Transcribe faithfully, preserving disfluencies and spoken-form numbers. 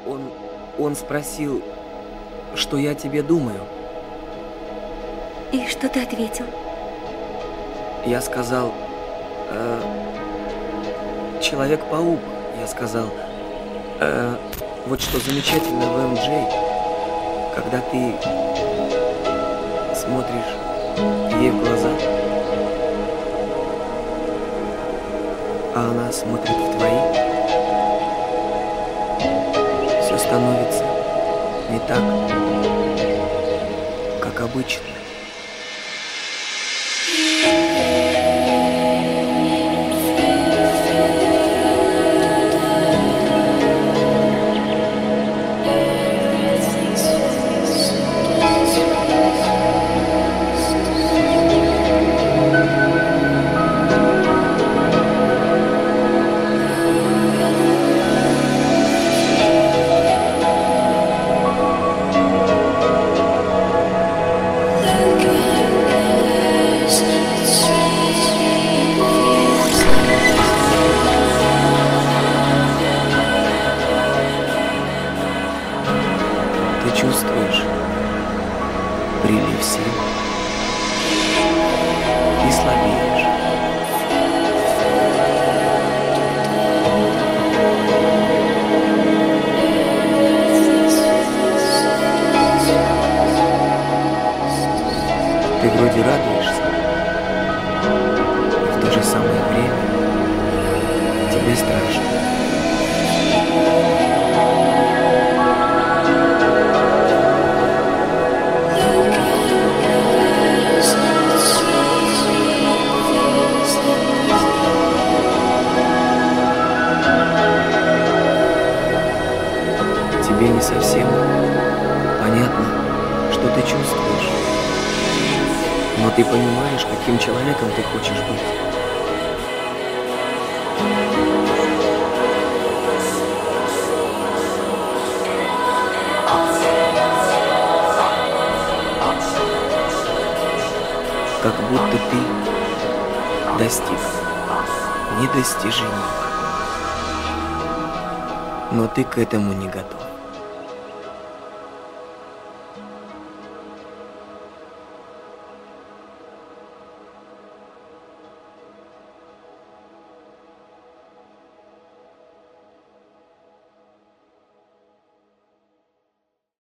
Он, он спросил, что я о тебе думаю. И что ты ответил? Я сказал, э, Человек-паук. Я сказал, э, вот что замечательно в эм джей, когда ты смотришь ей в глаза, а она смотрит в твои, все становится не так, как обычно. Ты чувствуешь прилив сил и слабеешь. Ты вроде радуешься, и в то же самое время тебе страшно. Тебе не совсем понятно, что ты чувствуешь, но ты понимаешь, каким человеком ты хочешь быть. Как будто ты достиг недостижимого, но ты к этому не готов.